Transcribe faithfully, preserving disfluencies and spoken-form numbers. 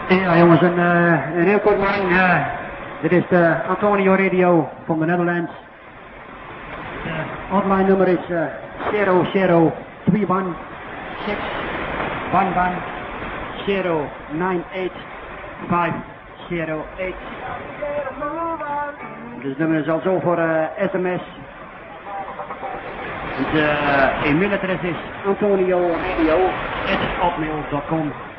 Ja jongens, een, uh, een heel kort morgen. Uh, dit is de Antonio Radio van de Netherlands. De hotline nummer is uh, zero zero twee one six one one zero nine eight five zero eight. Dus het nummer is al zo voor uh, sms. Het uh, e-mailadres is antonio radio at hotmail dot com.